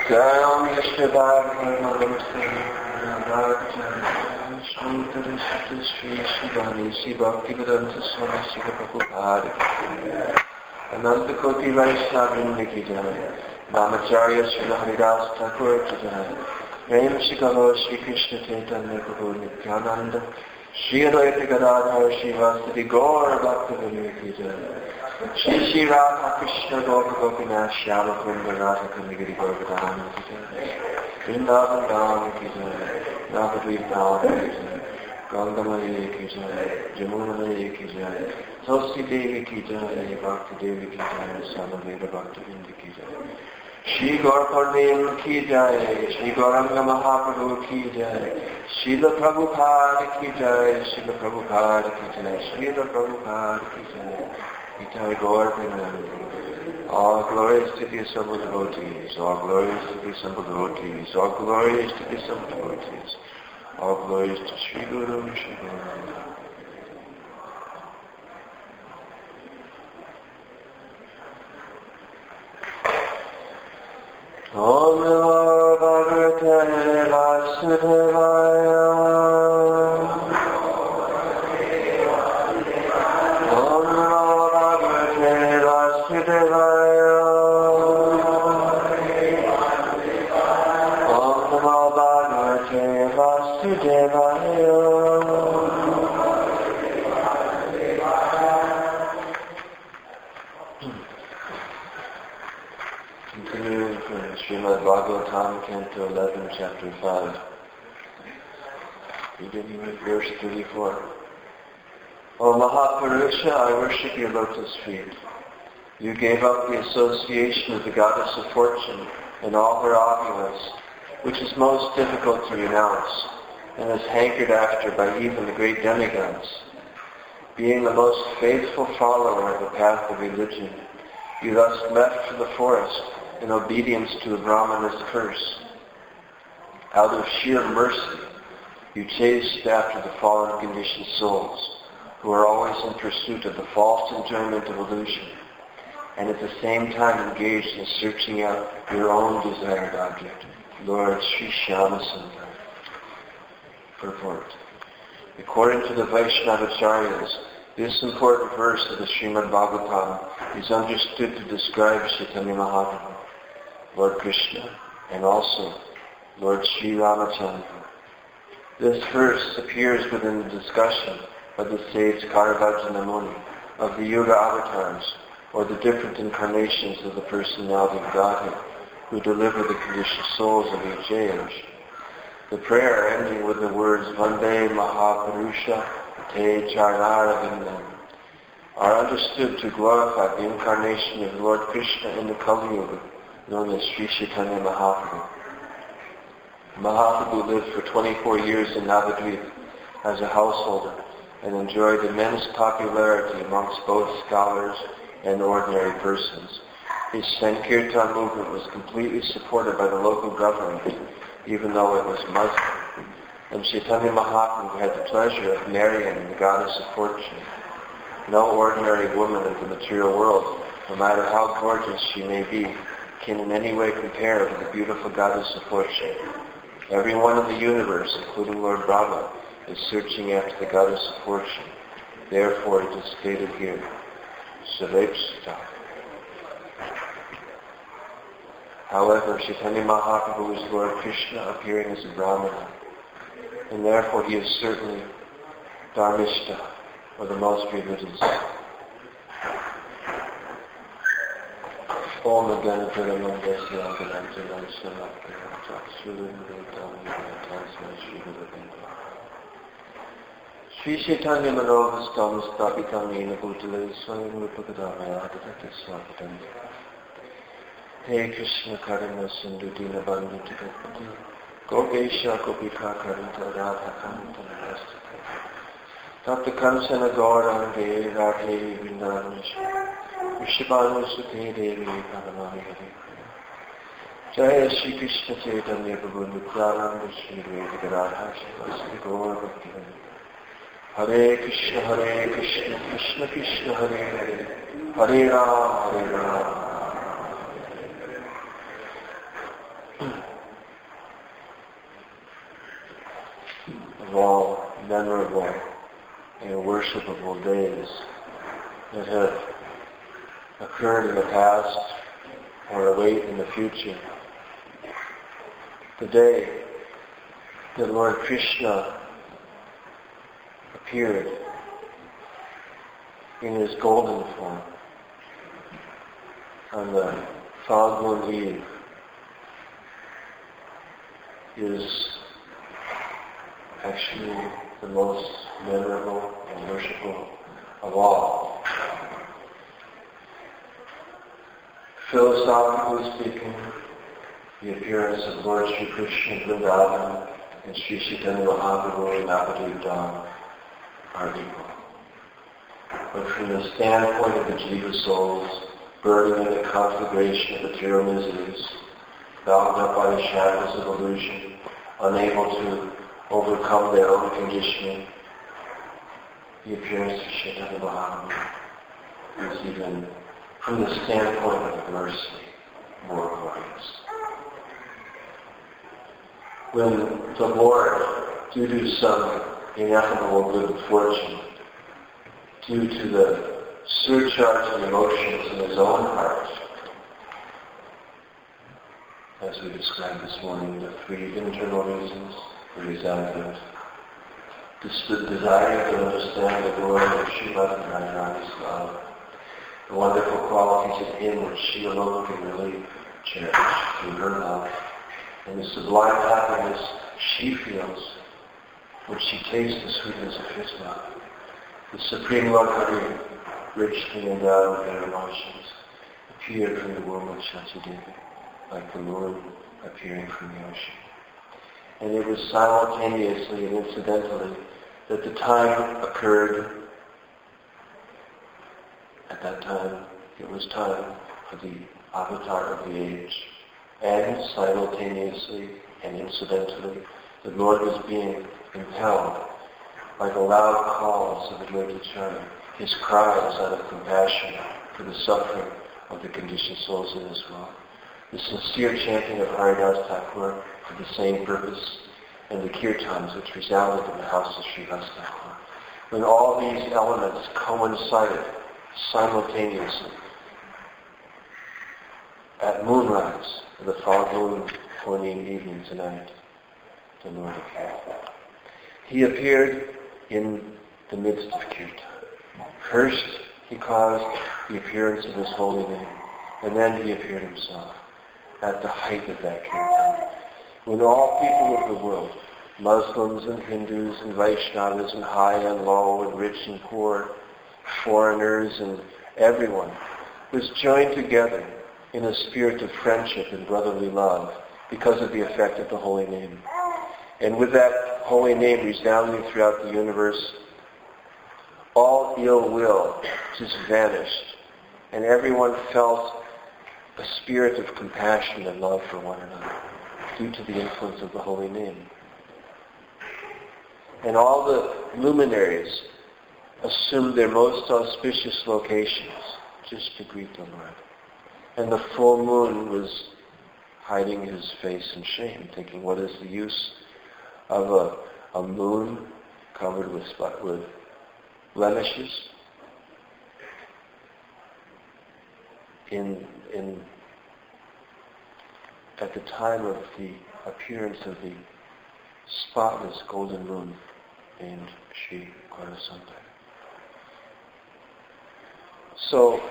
Garam Yashvadagam Shri Shivani Shri Bhaktivedanta Swami Shri Prabhupada Ananta Koti Vaishnavindra Ki Jai Namacharya Shri Haridas Thakur Ki Jai Prem Shri Galo Shri Krishna Chaitanya Prabhu Nityananda Shri Advaita Gadadhar Shri Vasudhi Gaura Bhaktivedanta Ki Jai Shri Shri Radha Krishna Gopa Gopinath Shyama Kunda Radha Kundagiri Govardhana Ki Jai Vrindavan Dham Ki Jai Navadvip Dham Ki Jai Gangamayi Ki Jai Jamunamayi Ki Jai Tulsi Devi Ki Jai Bhakti Devi Ki Jai Samaveda Bhaktivinda Ki Jai Shri Gauraparnim Ki Jai Shri Gauranga Mahaprabhu Ki Jai Srila Prabhupada Ki Jai Srila Prabhupada Ki Jai Srila Prabhupada Ki Jai Itai Gauraparnim. All glories to the assembled devotees, all glories to the assembled devotees, all glories to the assembled devotees, all glories to Sri Guru, Sri Guru. Om Namo Bhagavate Vasudevaya. Om Namo Bhagavate Vasudevaya. Om Namo Bhagavate Vasudevaya. Continuing from Srimad Bhagavatam, Canto 11, Chapter 5, beginning with verse 34. O Mahapurusha, I worship your lotus feet. You gave up the association of the goddess of fortune and all her opulence, which is most difficult to renounce, and is hankered after by even the great demigods. Being the most faithful follower of the path of religion, you thus left for the forest in obedience to the Brahmana's curse. Out of sheer mercy, you chased after the fallen conditioned souls, who are always in pursuit of the false enjoyment of illusion, and at the same time engaged in searching out your own desired object, Lord Sri Shyamasundar. Purport. According to the Vaishnavacharyas, this important verse of the Srimad Bhagavatam is understood to describe Chaitanya Mahaprabhu, Lord Krishna, and also Lord Sri Ramachandra. This verse appears within the discussion of the sage Karavajana Muni of the Yuga avatars, or the different incarnations of the personality of Godhead, who deliver the conditioned souls of each age. The prayer ending with the words Vande Mahapurusha Te Charnaravindam are understood to glorify the incarnation of Lord Krishna in the Kali Yuga, known as Sri Chaitanya Mahaprabhu. Mahaprabhu lived for 24 years in Navadvip as a householder and enjoyed immense popularity amongst both scholars and ordinary persons. His Sankirtan movement was completely supported by the local government, even though it was Muslim. And Chaitanya Mahaprabhu had the pleasure of marrying the goddess of fortune. No ordinary woman of the material world, no matter how gorgeous she may be, can in any way compare to the beautiful goddess of fortune. Everyone in the universe, including Lord Brahma, is searching after the goddess of fortune. Therefore it is stated here, Sarepsta. However, Chaitanya Mahaprabhu is Lord Krishna appearing as a Brahmana, and therefore he is certainly Dharmishta, or the most religious. Om Ganapuramangasya Ganantalansanakya Sri Chaitanya Manobhastam Stapitam Nina Bhutale Swayam Rupakadamaya Adhata Swapatam He Krishna Karana Sindhu Dina Bandhu Tikapati Gopesha Gopika Karanta Radha Kanta Rastika Tapta Kansana Gauranga Radhe Vrindavaneshwar Vrishabhanu Sukhe Devi Paramani Hari Jaya Shri Krishna Chaitanya Prabhu Nityananda Shri Advaita Gadadhar Shri Gaura Bhaktivedanta Hare Krishna Krishna Krishna Hare Hare Hare Ram of all memorable and worshipable days that have occurred in the past or await in the future. The day that Lord Krishna appeared in his golden form on the Falgun Eve is actually the most memorable and worshipful of all. Philosophically speaking, the appearance of Lord Sri Krishna in Vrindavan and Sri Chaitanya Mahaprabhu in Navadvip Dham are equal. But from the standpoint of the jiva souls, burning in the conflagration of material miseries, bound up by the shadows of illusion, unable to overcome their own conditioning, the appearance of Chaitanya Mahaprabhu is even, from the standpoint of mercy, more glorious. When the Lord, due to some ineffable good fortune, due to the surcharge of emotions in his own heart, as we described this morning, the three internal reasons for his advent, the desire to understand the glory of Srimati Radharani's love, the wonderful qualities of him which she alone can really cherish through her love, and the sublime happiness she feels when she tastes the sweetness of his love. The Supreme Lord Hari, richly endowed with their emotions, appeared from the womb of Shantideva, like the moon appearing from the ocean. And it was simultaneously and incidentally that the time occurred. At that time, it was time for the avatar of the age. And simultaneously and incidentally, the Lord was being impelled by the loud calls of Advaita, his cries out of compassion for the suffering of the conditioned souls in this world, the sincere chanting of Haridas Thakur for the same purpose, and the kirtans which resounded in the house of Srivas Thakur. When all these elements coincided simultaneously at moonrise of the Falgun morning evening tonight, the Lord appeared. He appeared in the midst of kirtan. First, he caused the appearance of his holy name, and then he appeared himself at the height of that kirtan. When all people of the world, Muslims and Hindus and Vaishnavas and high and low and rich and poor, foreigners and everyone, was joined together in a spirit of friendship and brotherly love because of the effect of the holy name. And with that holy name resounding throughout the universe, all ill will just vanished, and everyone felt a spirit of compassion and love for one another due to the influence of the holy name. And all the luminaries assumed their most auspicious locations just to greet the Lord. And the full moon was hiding his face in shame, thinking, what is the use of a moon covered with blemishes at the time of the appearance of the spotless golden moon named Sri Gaurasanta. So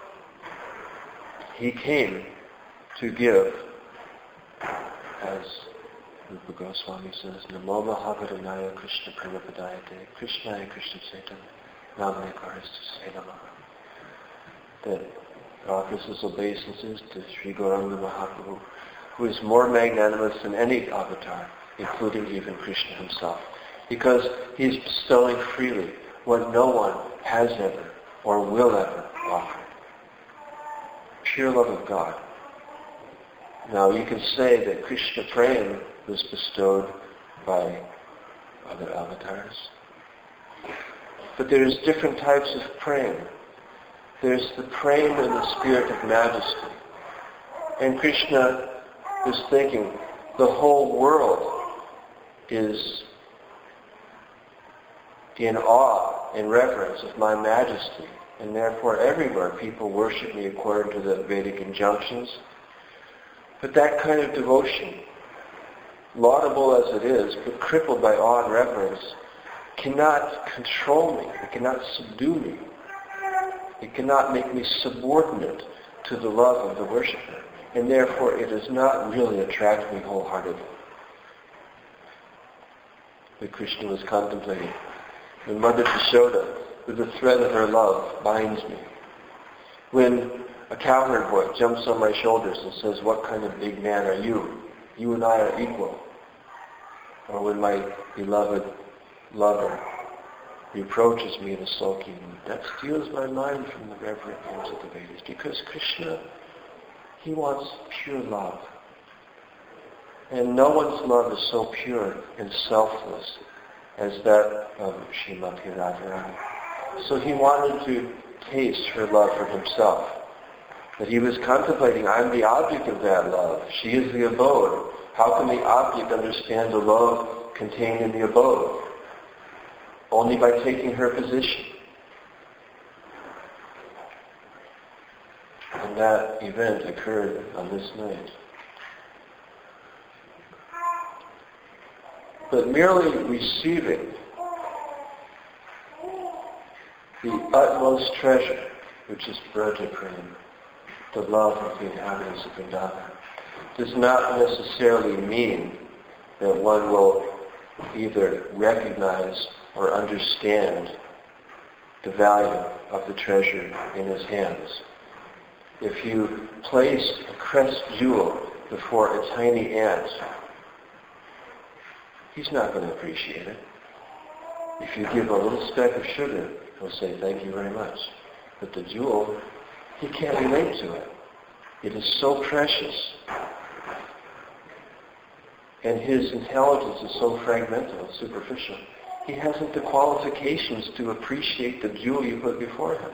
he came to give, as Rupa Goswami says, Namo Mahabharanaya Krishna Premapadayate Krishnaya Krishna Chaitanya Namane Karistu Namaha. That offers his obeisances to Sri Gauranga Mahaprabhu, who is more magnanimous than any avatar, including even Krishna himself, because he is bestowing freely what no one has ever or will ever offer. Pure love of God. Now you can say that Krishna Prem was bestowed by other avatars. But there's different types of Prem. There's the Prem in the spirit of majesty. And Krishna is thinking the whole world is in awe and reverence of my majesty, and therefore everywhere people worship me according to the Vedic injunctions. But that kind of devotion, laudable as it is, but crippled by awe and reverence, cannot control me. It cannot subdue me. It cannot make me subordinate to the love of the worshiper. And therefore it does not really attract me wholeheartedly. That Krishna was contemplating. When Mother Yashoda, with the thread of her love, binds me. When a cowherd boy jumps on my shoulders and says, "What kind of big man are you? You and I are equal." Or when my beloved lover reproaches me in a sulky mood, that steals my mind from the reverent hymns of the Vedas. Because Krishna, he wants pure love. And no one's love is so pure and selfless as that of Srimati Radharani. So he wanted to taste her love for himself. That he was contemplating, I'm the object of that love. She is the abode. How can the object understand the love contained in the abode? Only by taking her position. And that event occurred on this night. But merely receiving the utmost treasure, which is Braja Prem, the love of the inhabitants of Vrindavan, does not necessarily mean that one will either recognize or understand the value of the treasure in his hands. If you place a crest jewel before a tiny ant, he's not going to appreciate it. If you give a little speck of sugar, he'll say, "Thank you very much." But the jewel, he can't relate to it. It is so precious. And his intelligence is so fragmental and superficial. He hasn't the qualifications to appreciate the jewel you put before him.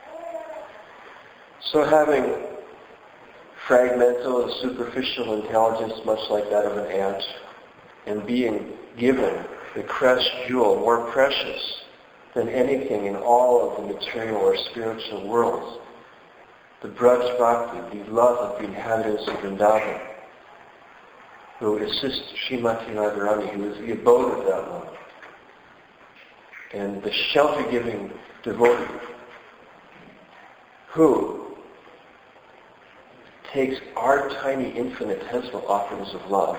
So having fragmental and superficial intelligence, much like that of an ant, and being given the crest jewel more precious than anything in all of the material or spiritual worlds, the Braj Bhakti, the love of the inhabitants of Vrindavan, who assist Srimati Radharani, who is the abode of that love, and the shelter-giving devotee, who takes our tiny infinitesimal offerings of love,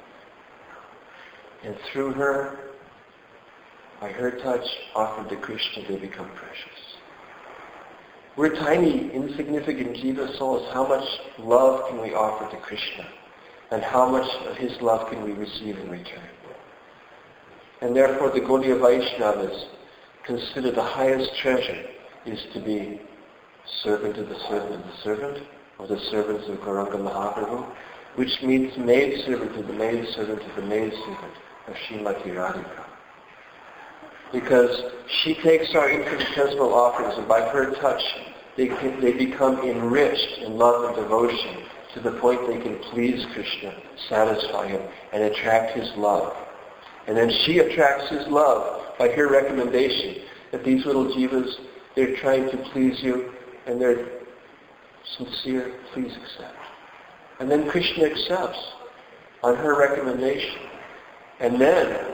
and through her, by her touch, offered to Krishna, they become precious. We're tiny, insignificant jiva souls. How much love can we offer to Krishna? And how much of his love can we receive in return? And therefore the Gaudiya Vaishnavas consider the highest treasure is to be servant of the servant, or the servants of Gauranga Mahaprabhu, which means maidservant of the maidservant of the maidservant of Srimati Radhika. Because she takes our infinitesimal offerings, and by her touch they become enriched in love and devotion to the point they can please Krishna, satisfy him, and attract his love. And then she attracts his love by her recommendation that these little jivas, they're trying to please you, and they're sincere, please accept. And then Krishna accepts on her recommendation. And then,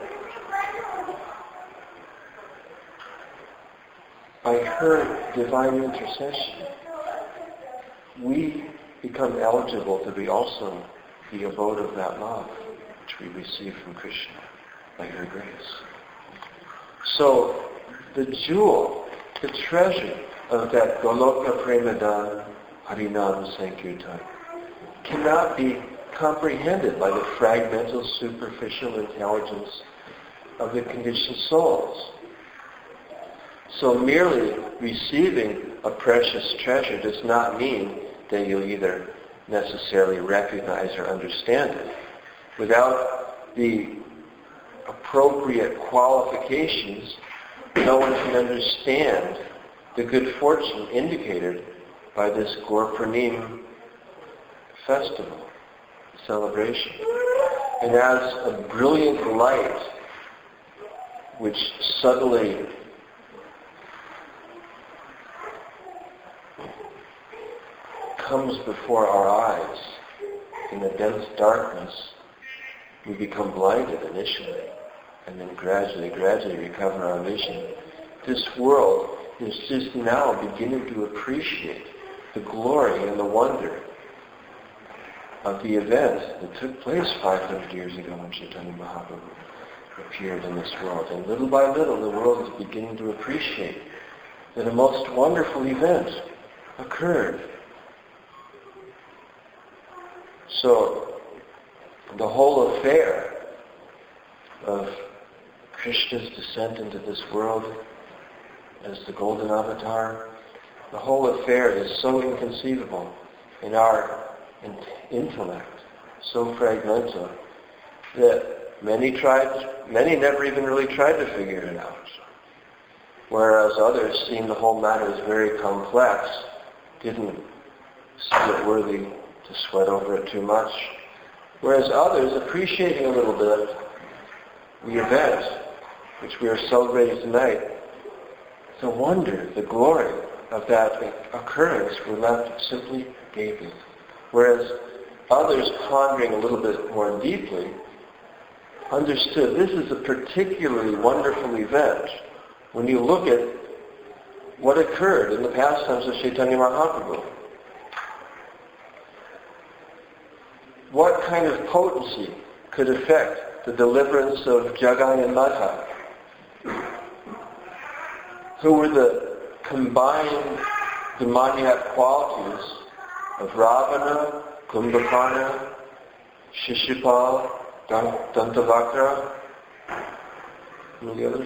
by her divine intercession, we become eligible to be also the abode of that love which we receive from Krishna by her grace. So the jewel, the treasure of that Goloka Premadan Harinam Sankirtan cannot be comprehended by the fragmental, superficial intelligence of the conditioned souls. So merely receiving a precious treasure does not mean that you'll either necessarily recognize or understand it. Without the appropriate qualifications, no one can understand the good fortune indicated by this Gaur Purnim festival, celebration. And as a brilliant light which suddenly comes before our eyes in the dense darkness, we become blinded initially, and then gradually recover our vision. This world is just now beginning to appreciate the glory and the wonder of the event that took place 500 years ago when Chaitanya Mahaprabhu appeared in this world. And little by little, the world is beginning to appreciate that a most wonderful event occurred. So, the whole affair of Krishna's descent into this world as the Golden Avatar, the whole affair is so inconceivable in our intellect, so fragmental, that many never even really tried to figure it out. Whereas others, seeing the whole matter as very complex, didn't see it worthy to sweat over it too much. Whereas others, appreciating a little bit the event which we are celebrating tonight, the wonder, the glory of that occurrence were left simply gaping. Whereas others, pondering a little bit more deeply, understood this is a particularly wonderful event when you look at what occurred in the pastimes of Chaitanya Mahaprabhu. What kind of potency could affect the deliverance of Jagai and Madhai, who were the combined demoniac qualities of Ravana, Kumbhakarna, Shishupal, Dantavakra, and the others?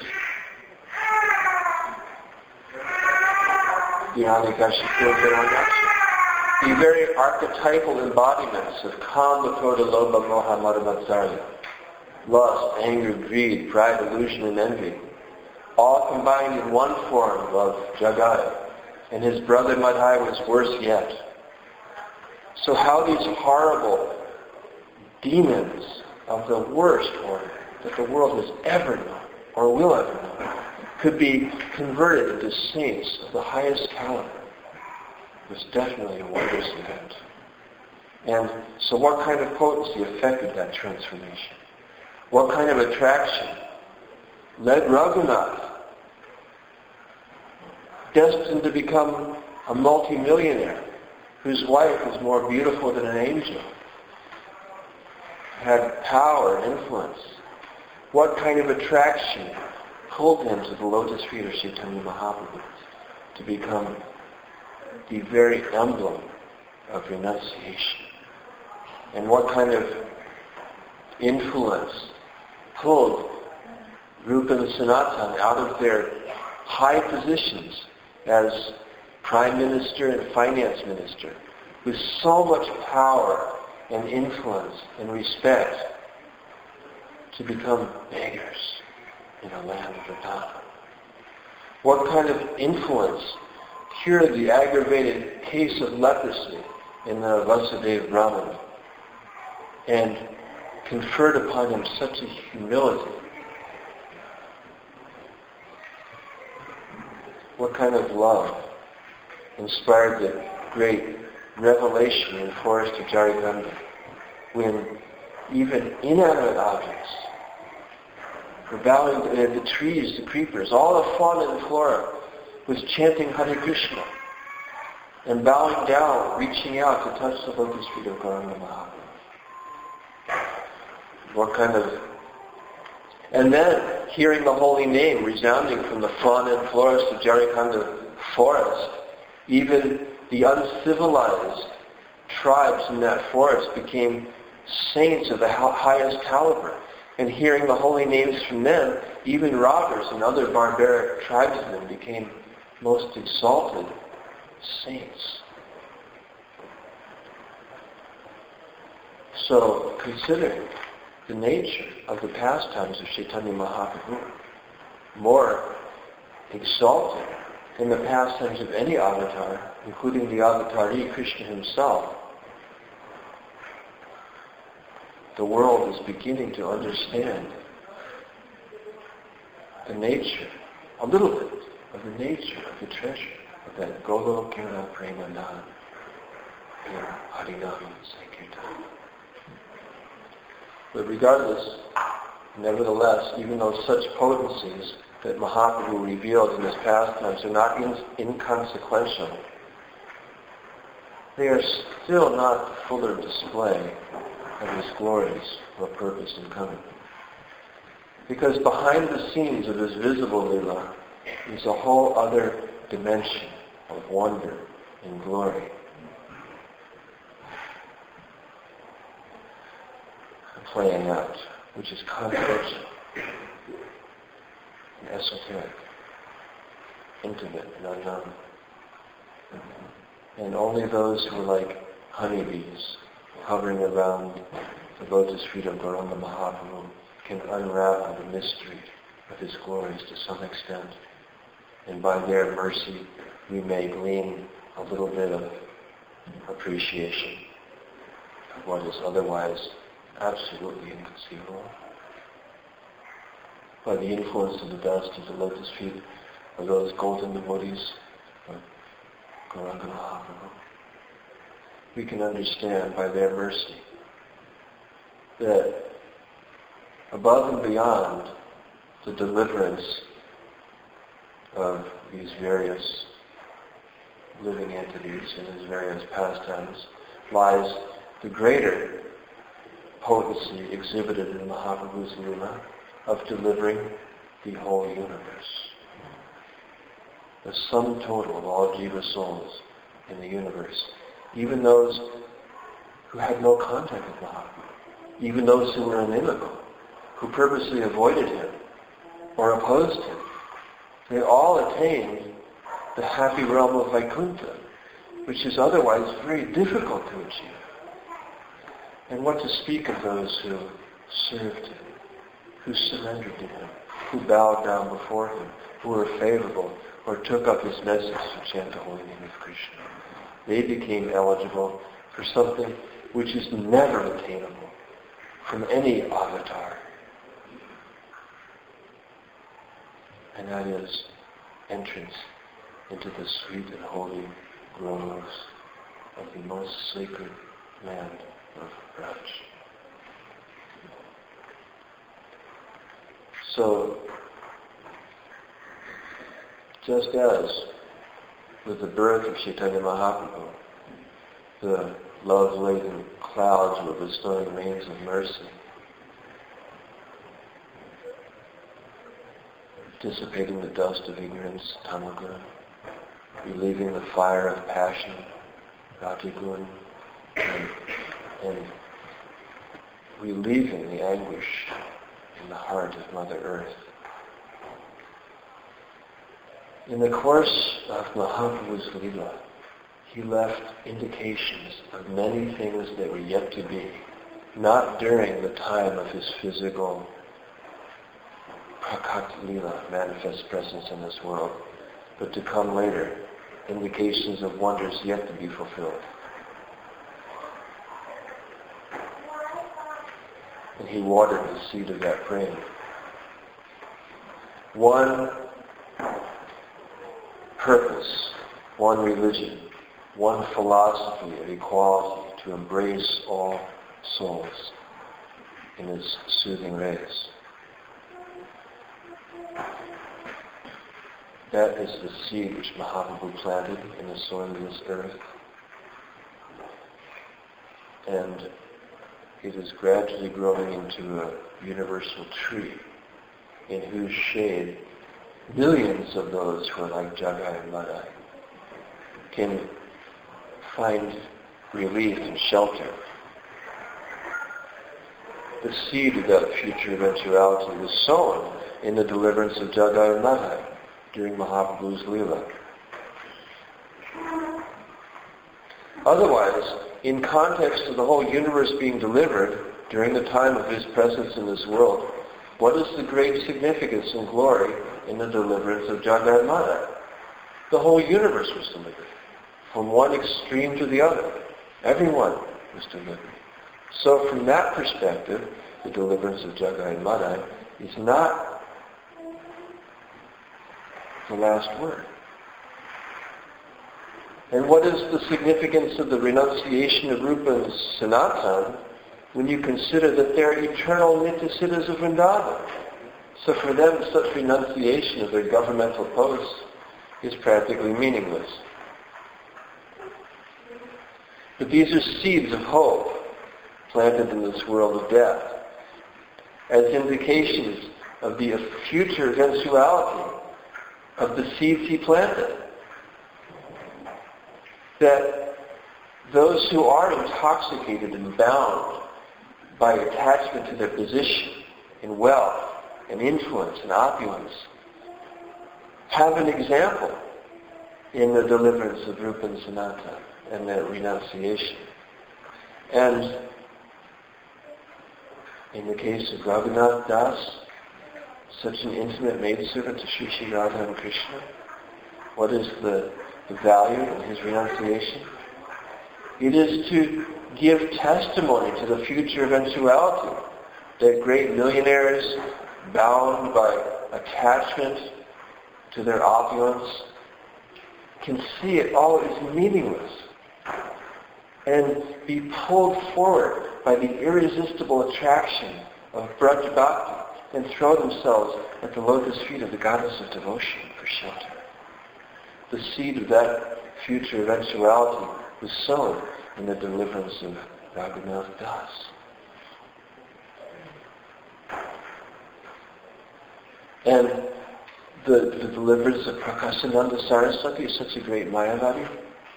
The very archetypal embodiments of Kama, Krodha, Lobha, Moha, Mada, Matsarya. Lust, anger, greed, pride, illusion, and envy. All combined in one form of Jagai. And his brother Madhai was worse yet. So how these horrible demons of the worst order that the world has ever known, or will ever know, could be converted into saints of the highest caliber was definitely a wondrous event. And so what kind of potency affected that transformation? What kind of attraction led Raghunath, destined to become a multimillionaire, whose wife was more beautiful than an angel, had power and influence? What kind of attraction pulled him to the lotus feet of Chaitanya Mahaprabhu to become the very emblem of renunciation? And what kind of influence pulled Rupa and Sanatan out of their high positions as Prime Minister and Finance Minister, with so much power and influence and respect, to become beggars in a land of Vrindavan? What kind of influence cured the aggravated case of leprosy in the Vasudeva Brahman and conferred upon him such a humility? What kind of love inspired the great revelation in the forest of Jarikanda, when even inanimate objects were bowing, the trees, the creepers, all the fauna and flora was chanting Hare Krishna and bowing down, reaching out to touch the lotus feet of Gauranga Mahaprabhu. What kind of... And then, hearing the holy name resounding from the fauna and florist of Jarikanda forest, even the uncivilized tribes in that forest became saints of the highest caliber. And hearing the holy names from them, even robbers and other barbaric tribesmen became most exalted saints. So, considering the nature of the pastimes of Chaitanya Mahaprabhu, more exalted than the pastimes of any avatar, including the avatari, Krishna himself, the world is beginning to understand the nature, a little bit of the nature of the treasure of that Golokila Premanand in Harinam Sankirtan. But regardless, nevertheless, even though such potencies that Mahaprabhu revealed in his pastimes are not inconsequential, they are still not the fuller display of his glories or purpose in coming. Because behind the scenes of his visible lila is a whole other dimension of wonder and glory. Playing out, which is confidential, and esoteric, intimate and unknown. And only those who are like honeybees hovering around the lotus feet of Gauranga Mahaprabhu can unravel the mystery of his glories to some extent. And by their mercy, we may glean a little bit of appreciation of what is otherwise absolutely inconceivable. By the influence of the dust of the lotus feet of those golden devotees of Gauranga Mahaprabhu, we can understand by their mercy that above and beyond the deliverance of these various living entities in his various pastimes lies the greater potency exhibited in Mahaprabhu's Lila of delivering the whole universe. The sum total of all jiva souls in the universe, even those who had no contact with Mahaprabhu, even those who were inimical, who purposely avoided him or opposed him, they all attained the happy realm of Vaikuntha, which is otherwise very difficult to achieve. And what to speak of those who served him, who surrendered to him, who bowed down before him, who were favorable, or took up his message to chant the holy name of Krishna. They became eligible for something which is never attainable from any avatar. And that is entrance into the sweet and holy groves of the most sacred land of Raj. So, just as with the birth of Chaitanya Mahaprabhu, the love-laden clouds were bestowing rains of mercy, dissipating the dust of ignorance, tamagun, relieving the fire of passion, ratigun, and relieving the anguish in the heart of Mother Earth. In the course of Mahaprabhu's Lila, he left indications of many things that were yet to be, not during the time of his physical Prakat Lila, manifest presence in this world, but to come later, indications of wonders yet to be fulfilled. And he watered the seed of that praying. One purpose, one religion, one philosophy of equality to embrace all souls in his soothing rays. That is the seed which Mahaprabhu planted in the soil of this earth. And it is gradually growing into a universal tree in whose shade millions of those who are like Jagai and Madai can find relief and shelter. The seed of that future eventuality was sown in the deliverance of Jagai and Madai during Mahaprabhu's Lila. Otherwise, in context of the whole universe being delivered during the time of his presence in this world, what is the great significance and glory in the deliverance of Jagai and Madai? The whole universe was delivered, from one extreme to the other. Everyone was delivered. So from that perspective, the deliverance of Jagai and Madai is not the last word. And what is the significance of the renunciation of Rupa and Sanatan when you consider that they're eternal Nityasiddhas of Vrindavan? So for them, such renunciation of their governmental posts is practically meaningless. But these are seeds of hope planted in this world of death as indications of the future eventuality of the seeds he planted. That those who are intoxicated and bound by attachment to their position and wealth and influence and opulence have an example in the deliverance of Rupa and Sanatan and their renunciation. And in the case of Raghunath Das, such an intimate maidservant to Sri Sri Radha and Krishna, what is the value in his renunciation? It is to give testimony to the future eventuality that great millionaires bound by attachment to their opulence can see it all as meaningless and be pulled forward by the irresistible attraction of Braj Bhakti and throw themselves at the lotus feet of the goddess of devotion for shelter. The seed of that future eventuality was sown in the deliverance of Raghunath Das. And the deliverance of Prakasananda Saraswati is such a great Mayavadi.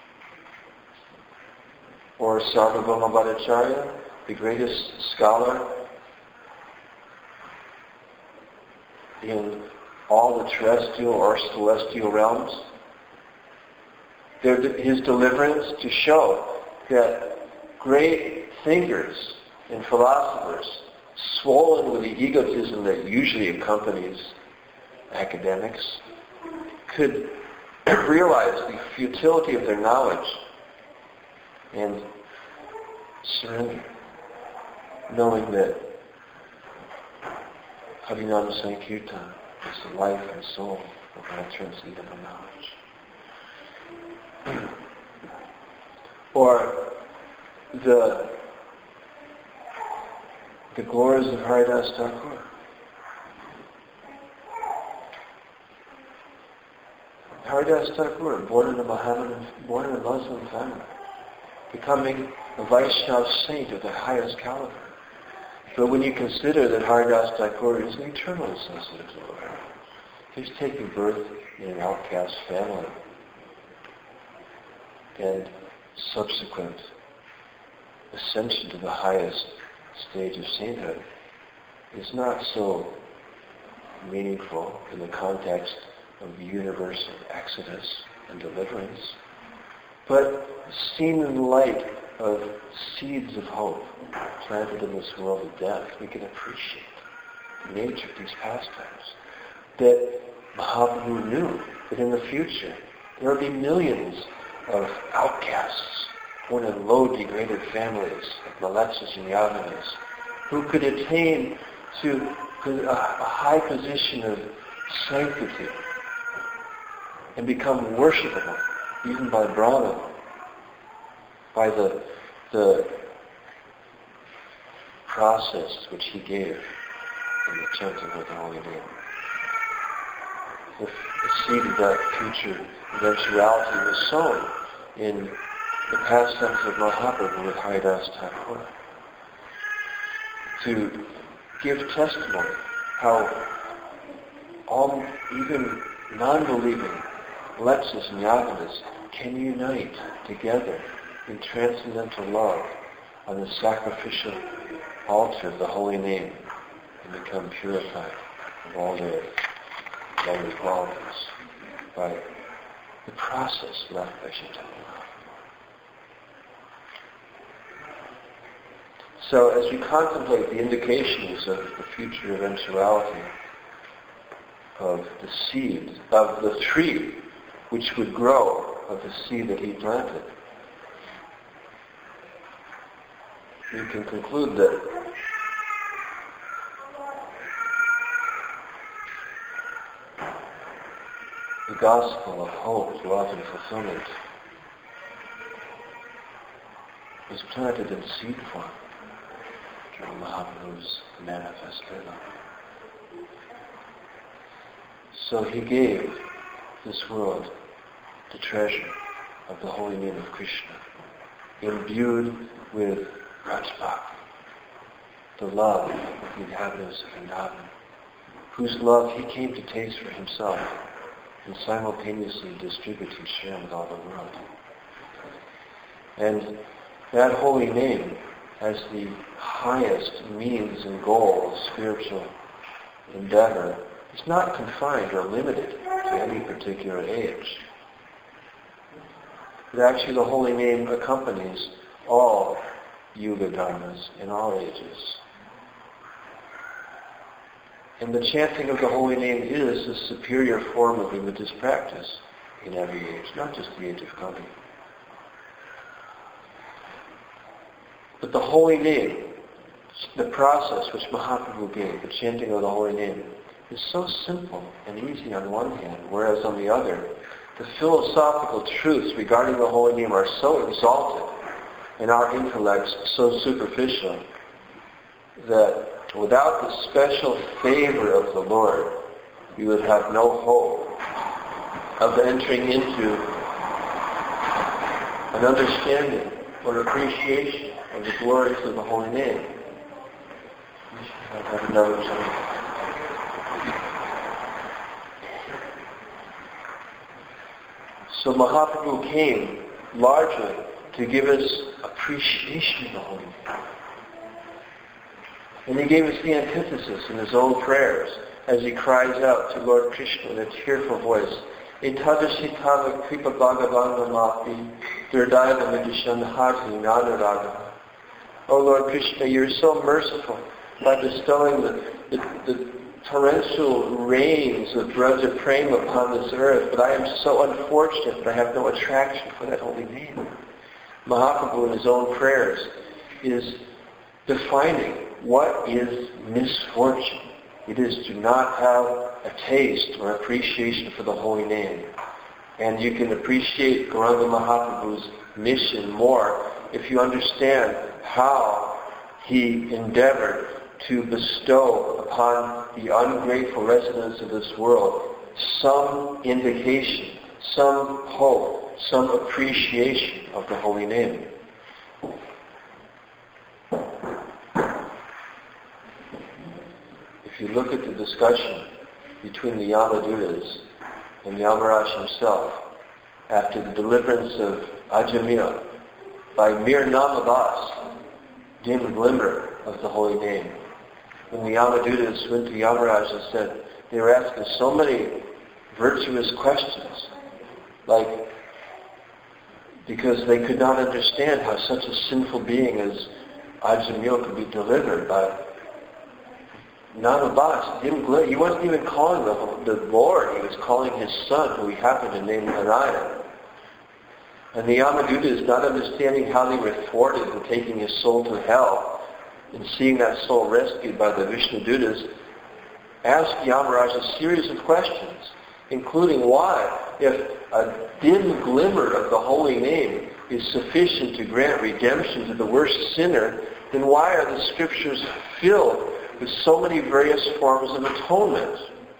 Or Sarvabhauma Bhattacharya, the greatest scholar in all the terrestrial or celestial realms. His deliverance to show that great thinkers and philosophers, swollen with the egotism that usually accompanies academics, could realize the futility of their knowledge and surrender, knowing that Harinam Sankirtan is the life and soul of all transcendental knowledge. Or the glories of Haridas Thakur. Haridas Thakur, born in a Muslim family, becoming a Vaishnava saint of the highest caliber. But when you consider that Haridas Thakur is an eternal associate of the Lord, he's taken birth in an outcast family, and subsequent ascension to the highest stage of sainthood is not so meaningful in the context of the universe of exodus and deliverance, but seen in the light of seeds of hope planted in this world of death, we can appreciate the nature of these pastimes. That Mahaprabhu knew that in the future there would be millions of outcasts, born in low, degraded families, like Malechas and Yavanas, who could attain to a high position of sanctity and become worshipable, even by Brahma, by the process which he gave in the chanting of the holy name. The seed of that future eventuality was sown in the pastimes of Mahaprabhu with Haridas Thakur, to give testimony how all, even non-believing Lexas and Yavanas can unite together in transcendental love on the sacrificial altar of the holy name and become purified of all their lovely qualities by the process left by Chaitanya Mahaprabhu. So as we contemplate the indications of the future eventuality of the seed, of the tree which would grow of the seed that he planted, we can conclude that gospel of hope, love, and fulfillment was planted in seed form during Mahaprabhu's manifest Lila. So he gave this world the treasure of the holy name of Krishna, imbued with Rajbhakti, the love of the inhabitants of Vrindavan, whose love he came to taste for himself and simultaneously distribute and share with all the world. And that holy name, as the highest means and goal of spiritual endeavor, is not confined or limited to any particular age. But actually the holy name accompanies all yuga dharmas in all ages. And the chanting of the holy name is a superior form of religious practice in every age, not just the age of Kali. But the holy name, the process which Mahaprabhu gave, the chanting of the holy name, is so simple and easy on one hand, whereas on the other, the philosophical truths regarding the holy name are so exalted and our intellects so superficial that without the special favor of the Lord, we would have no hope of entering into an understanding or appreciation of the glories of the holy name. I have another one. So Mahaprabhu came largely to give us appreciation of the holy name. And he gave us the antithesis in his own prayers as he cries out to Lord Krishna in a tearful voice, Etadashitava kripa bhagavanga mapi durdaiva vidishanhati nanaraga. O Lord Krishna, you're so merciful by bestowing the torrential rains of Braja Prema upon this earth, but I am so unfortunate that I have no attraction for that holy name. Mahaprabhu in his own prayers is defining what is misfortune. It is to not have a taste or appreciation for the holy name. And you can appreciate Gauranga Mahaprabhu's mission more if you understand how he endeavored to bestow upon the ungrateful residents of this world some indication, some hope, some appreciation of the holy name. If you look at the discussion between the Yamadutas and Yamaraj himself after the deliverance of Ajamila by mere namabhas, dim glimmer of the holy name, when the Yamadutas went to Yamaraj and said, they were asking so many virtuous questions, like, because they could not understand how such a sinful being as Ajamil could be delivered by namabhas, dim glimmer. He wasn't even calling the Lord, he was calling his son, who he happened to name Narayana. And the Yamadutas, not understanding how they were thwarted in taking his soul to hell, and seeing that soul rescued by the Vishnudutas, asked Yamaraj a series of questions, including why, if a dim glimmer of the holy name is sufficient to grant redemption to the worst sinner, then why are the scriptures filled with so many various forms of atonement?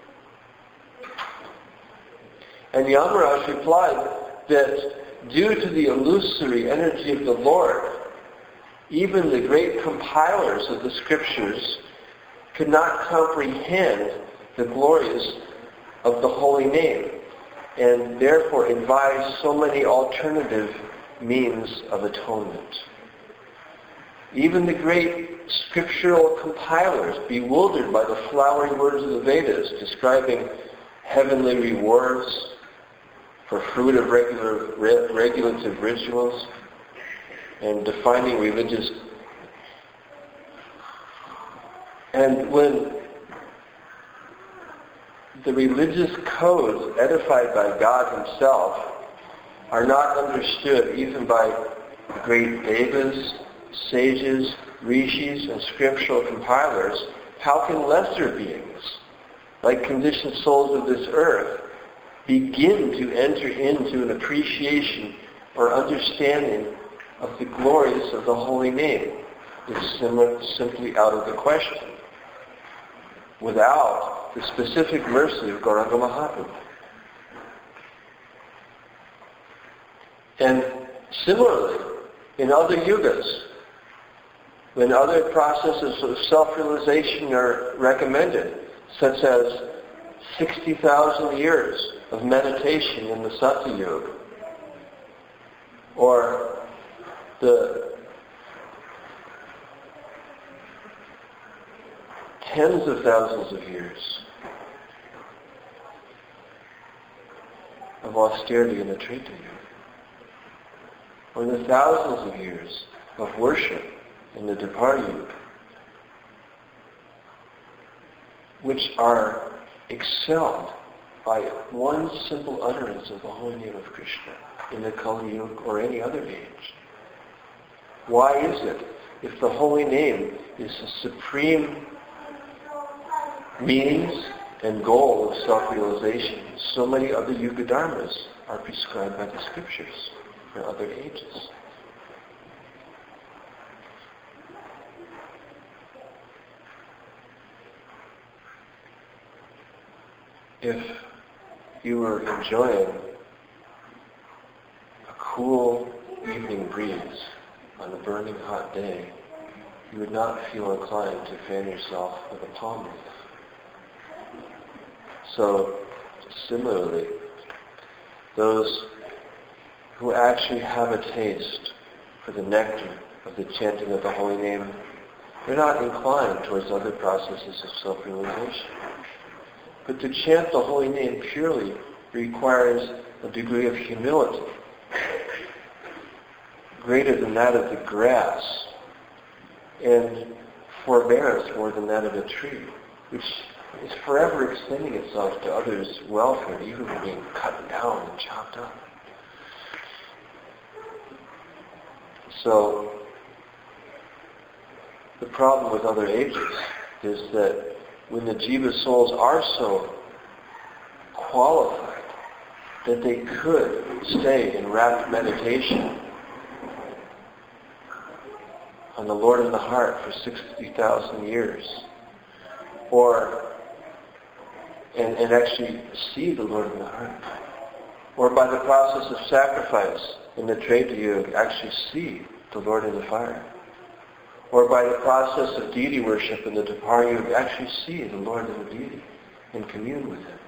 And Yamaraj replied that due to the illusory energy of the Lord, even the great compilers of the scriptures could not comprehend the glories of the holy name, and therefore advised so many alternative means of atonement. Even the great scriptural compilers, bewildered by the flowery words of the Vedas describing heavenly rewards for fruit of regulative rituals, and defining religious. And when the religious codes edified by God himself are not understood even by the great devas, sages, rishis, and scriptural compilers, how can lesser beings, like conditioned souls of this earth, begin to enter into an appreciation or understanding of the glories of the holy name is simply out of the question, without the specific mercy of Gauranga Mahaprabhu. And similarly, in other yugas, when other processes of self-realization are recommended, such as 60,000 years of meditation in the Satya Yuga, or the tens of thousands of years of austerity in the Treta Yuga, or the thousands of years of worship in the Dwapara Yuga, which are excelled by one simple utterance of the holy name of Krishna in the Kali Yuga or any other age. Why is it, if the holy name is the supreme means and goal of self-realization, so many other Yuga Dharmas are prescribed by the scriptures for other ages? If you were enjoying a cool evening breeze on a burning hot day, you would not feel inclined to fan yourself with a palm leaf. So, similarly, those who actually have a taste for the nectar of the chanting of the holy name, they're not inclined towards other processes of self-realization. But to chant the holy name purely requires a degree of humility greater than that of the grass, and forbearance more than that of a tree, which is forever extending itself to others' welfare, even when being cut down and chopped up. So, the problem with other ages is that when the jiva souls are so qualified that they could stay in rapt meditation on the Lord in the heart for 60,000 years, and actually see the Lord in the heart, or by the process of sacrifice in the Treta Yuga actually see the Lord in the fire, or by the process of deity worship in the Dwapara Yuga actually see the Lord in the deity and commune with Him.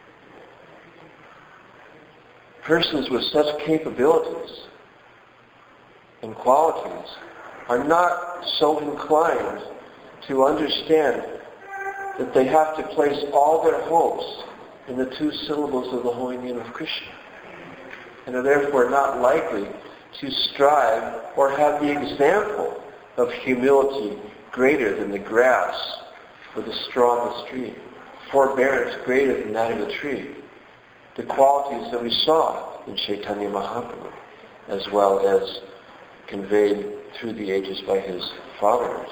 Persons with such capabilities and qualities are not so inclined to understand that they have to place all their hopes in the two syllables of the holy name of Krishna, and are therefore not likely to strive or have the example of humility greater than the grass or the straw of the stream, forbearance greater than that of a tree, the qualities that we saw in Chaitanya Mahaprabhu, as well as conveyed through the ages by his followers.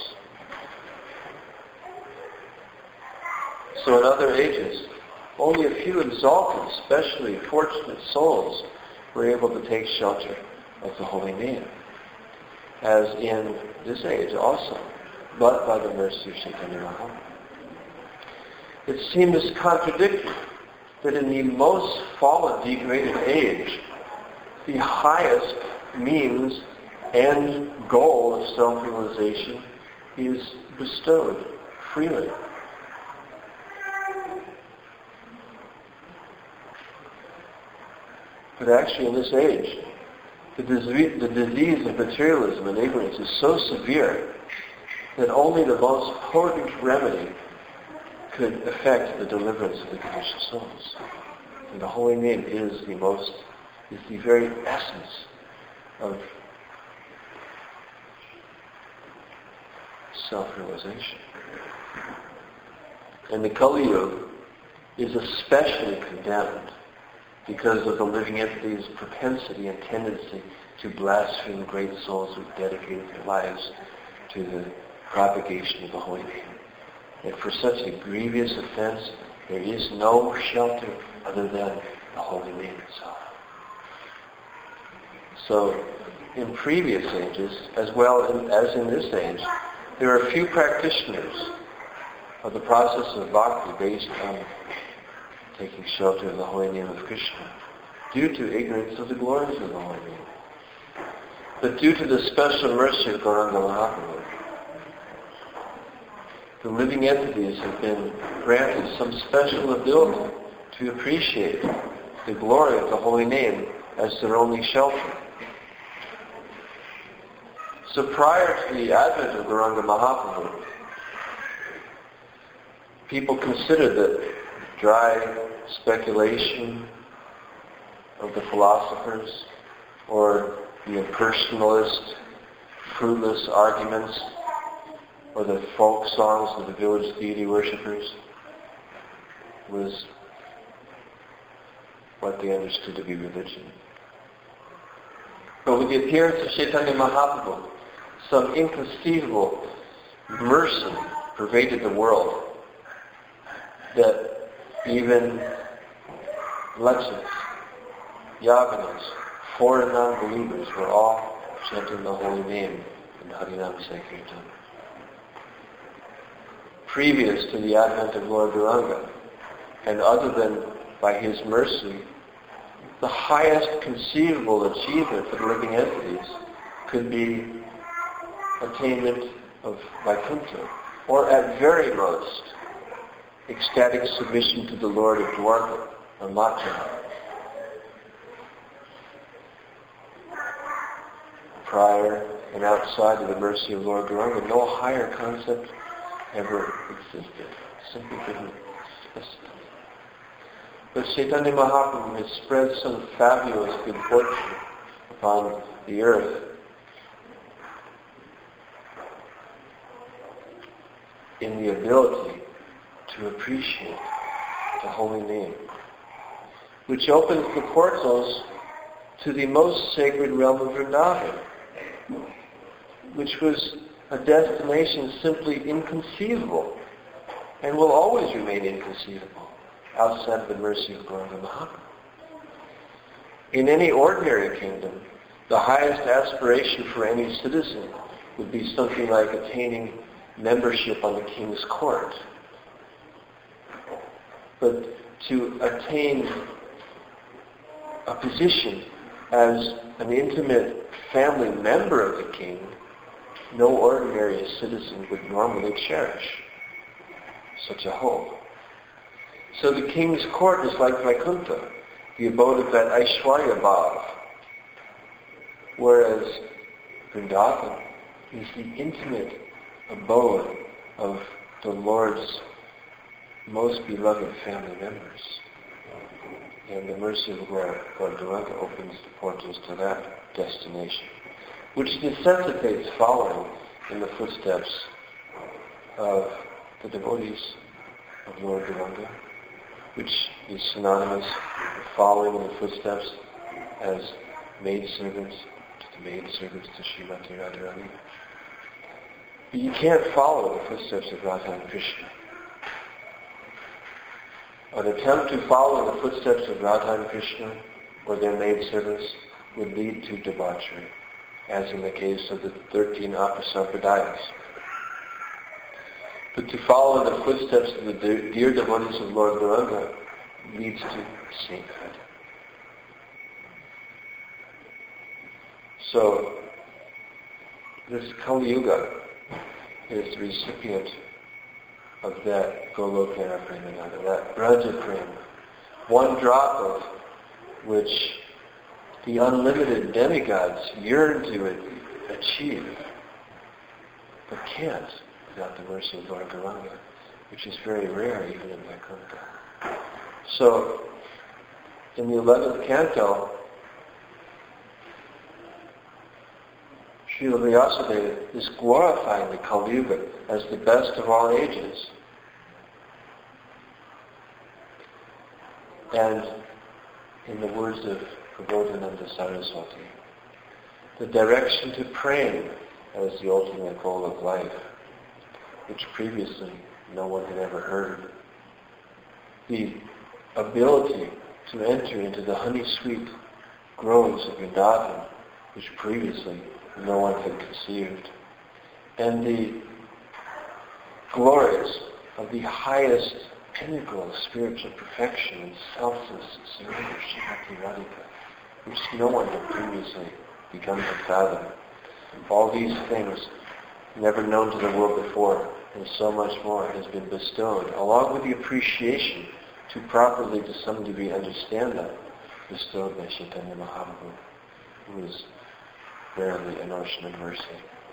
So in other ages, only a few exalted, especially fortunate souls were able to take shelter of the holy name, as in this age also, but by the mercy of Chaitanya Mahaprabhu. It seems contradictory that in the most fallen, degraded age, the highest means and goal of self-realization is bestowed freely. But actually in this age, the disease of materialism and ignorance is so severe that only the most potent remedy could affect the deliverance of the conditioned souls. And the holy name is the very essence of self-realization. And the Kali Yuga is especially condemned because of the living entity's propensity and tendency to blaspheme great souls who dedicated their lives to the propagation of the holy name. And for such a grievous offense, there is no shelter other than the holy name itself. So, in previous ages, as well as in this age, there are few practitioners of the process of bhakti based on taking shelter in the holy name of Krishna, due to ignorance of the glories of the holy name. But due to the special mercy of Gauranga Mahaprabhu, the living entities have been granted some special ability to appreciate the glory of the holy name as their only shelter. So prior to the advent of Gauranga Mahaprabhu, people considered that dry speculation of the philosophers or the impersonalist, fruitless arguments or the folk songs of the village deity worshippers was what they understood to be religion. But with the appearance of Chaitanya Mahaprabhu, some inconceivable mercy pervaded the world that even Lakshanas, Yavanas, foreign non-believers were all chanting the holy name in Harinam Sankirtan. Previous to the advent of Lord Gauranga, and other than by his mercy, the highest conceivable achievement for the living entities could be attainment of Vaikuntha, or at very most, ecstatic submission to the Lord of Dwarka, or Macha. Prior and outside of the mercy of Lord Gauranga, no higher concept ever existed. Simply didn't exist. But Chaitanya Mahaprabhu has spread some fabulous good fortune upon the earth in the ability to appreciate the holy name, which opens the portals to the most sacred realm of Vrindavan, which was a destination simply inconceivable and will always remain inconceivable outside of the mercy of Gauranga Mahaprabhu. In any ordinary kingdom, the highest aspiration for any citizen would be something like attaining membership on the king's court. But to attain a position as an intimate family member of the king, no ordinary citizen would normally cherish such a hope. So the king's court is like Vaikuntha, the abode of that Aishwarya Bhav, whereas Vrindavan is the intimate abode of the Lord's most beloved family members. And the mercy of Lord Gauranga opens the portals to that destination, which necessitates following in the footsteps of the devotees of Lord Gauranga, which is synonymous with following in the footsteps as maidservants to the maidservants to Srimati Radharani. But you can't follow the footsteps of Radha and Krishna. An attempt to follow the footsteps of Radha and Krishna or their maidservants would lead to debauchery, as in the case of the 13 Aprasampradayas. But to follow the footsteps of the dear devotees of Lord Gauranga leads to sainthood. So, this Kali Yuga is the recipient of that Golokana Premananda, that Braja Prema, one drop of which the unlimited demigods yearn to achieve, but can't without the mercy of Lord Gauranga, which is very rare even in Vaikuntha. So, in the 11th canto, Srila Vyasadeva is glorifying the Kali Yuga as the best of all ages. And in the words of Prabodhananda Saraswati, the direction to praying as the ultimate goal of life, which previously no one had ever heard. The ability to enter into the honey-sweet groves of Vrindavan, which previously no one had conceived, and the glories of the highest pinnacle of spiritual perfection and selfless surrender, Srimati Radhika, which no one had previously begun to fathom. All these things, never known to the world before, and so much more has been bestowed, along with the appreciation to properly, to some degree, understand that, bestowed by Chaitanya Mahaprabhu, who is verily an ocean of mercy.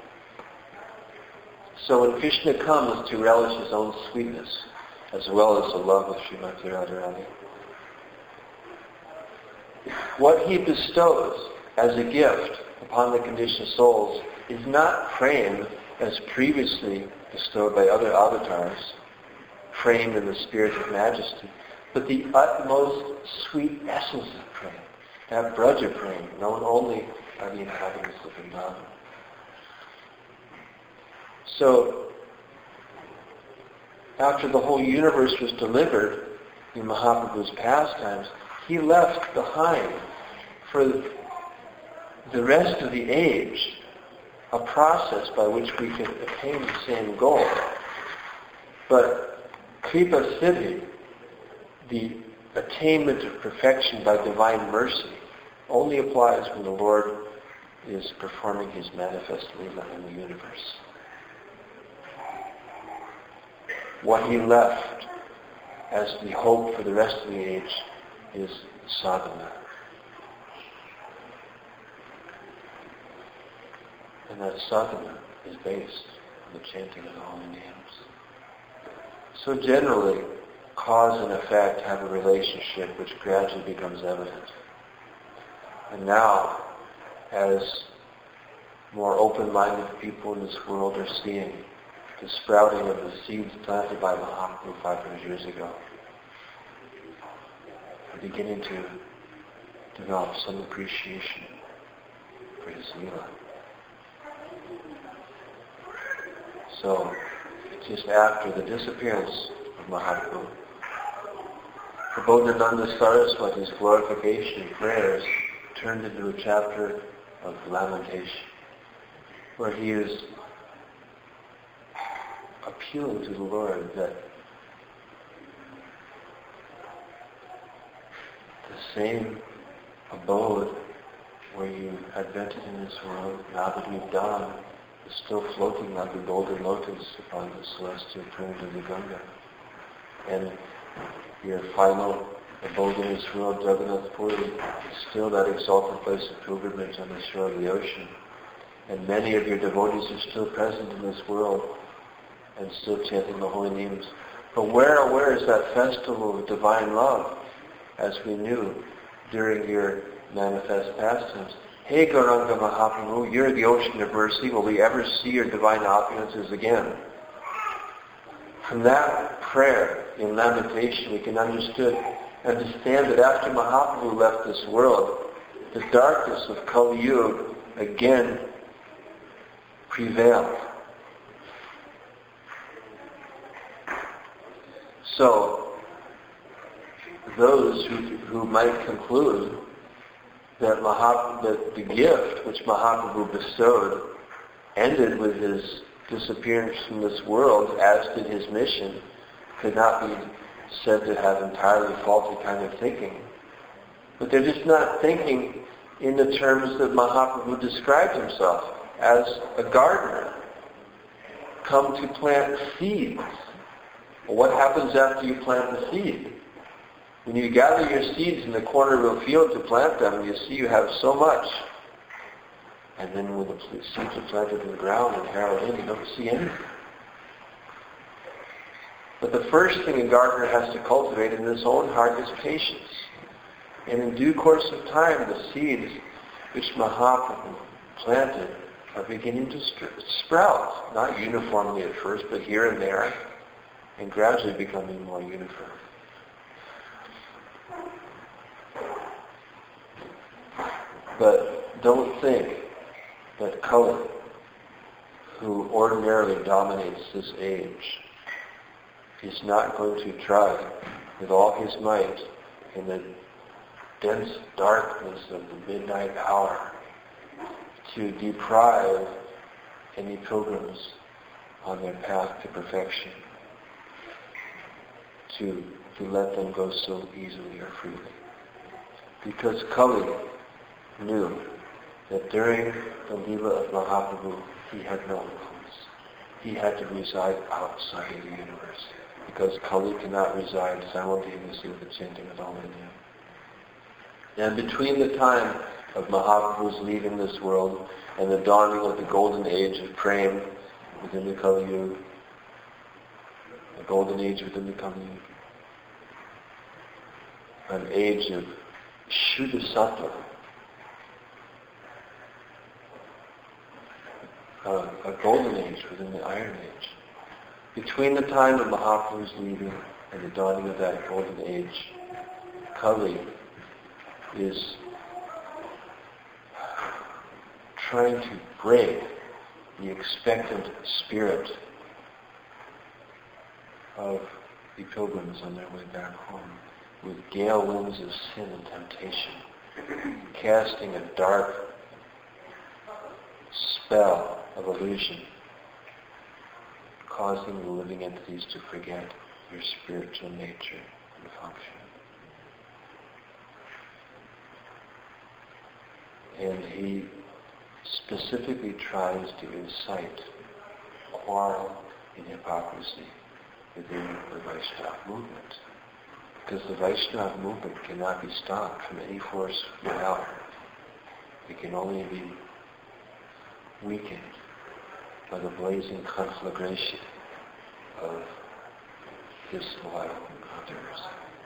So when Krishna comes to relish his own sweetness, as well as the love of Srimati Radharani, what he bestows as a gift upon the conditioned souls is not framed as previously bestowed by other avatars, framed in the spirit of majesty, but the utmost sweet essence of prema, that Braja prema, known only by the inhabitants of Vrindavan. So, after the whole universe was delivered in Mahaprabhu's pastimes, he left behind for the rest of the age a process by which we can attain the same goal. But Kripa Siddhi, the attainment of perfection by divine mercy, only applies when the Lord is performing his manifest Leela in the universe. What he left as the hope for the rest of the age is sadhana. And that sadhana is based on the chanting of the holy names. So generally, cause and effect have a relationship which gradually becomes evident. And now, as more open-minded people in this world are seeing the sprouting of the seeds planted by Mahaprabhu 500 years ago, are beginning to develop some appreciation for his Leela. So, just after the disappearance of Mahaprabhu, Prabodhananda Saraswati's glorification and prayers turned into a chapter of lamentation, where he is appealing to the Lord that the same abode where you had vented in this world, now that we've done, is still floating like a golden lotus upon the celestial current of the Ganga. And your final abode in this world, Jagannath Puri, is still that exalted place of pilgrimage on the shore of the ocean. And many of your devotees are still present in this world and still chanting the holy names. But where is that festival of divine love, as we knew during your manifest pastimes? Hey Gauranga Mahaprabhu, you're the ocean of mercy. Will we ever see your divine opulences again? From that prayer in lamentation, we can understand that after Mahaprabhu left this world, the darkness of Kali Yuga again prevailed. So, those who might conclude that the gift which Mahaprabhu bestowed ended with his disappearance from this world, as did his mission, could not be said to have entirely faulty kind of thinking. But they're just not thinking in the terms that Mahaprabhu described himself as a gardener, come to plant seeds. Well, what happens after you plant the seed? When you gather your seeds in the corner of a field to plant them, you see you have so much. And then when the seeds are planted in the ground and harrowed in, you don't see anything. But the first thing a gardener has to cultivate in his own heart is patience. And in due course of time, the seeds which Mahaprabhu planted are beginning to sprout. Not uniformly at first, but here and there, and gradually becoming more uniform. But don't think that Kali, who ordinarily dominates this age, is not going to try with all his might in the dense darkness of the midnight hour to deprive any pilgrims on their path to perfection, to let them go so easily or freely. Because Kali knew that during the Leela of Mahaprabhu, he had no influence. He had to reside outside of the universe, because Kali cannot reside simultaneously with the chanting of all India. And between the time of Mahaprabhu's leaving this world and the dawning of the golden age of Prem within the Kali Yuga, the golden age within the Kali Yuga, an age of Shuddha Sattva, a golden age within the Iron Age. Between the time of Mahaprabhu's leaving and the dawning of that golden age, Kali is trying to break the expectant spirit of the pilgrims on their way back home with gale winds of sin and temptation, casting a dark spell of illusion, causing the living entities to forget their spiritual nature and function. And he specifically tries to incite quarrel and hypocrisy within the Vaishnava movement. Because the Vaishnava movement cannot be stopped from any force without. It can only be weakened by the blazing conflagration of disloyal others.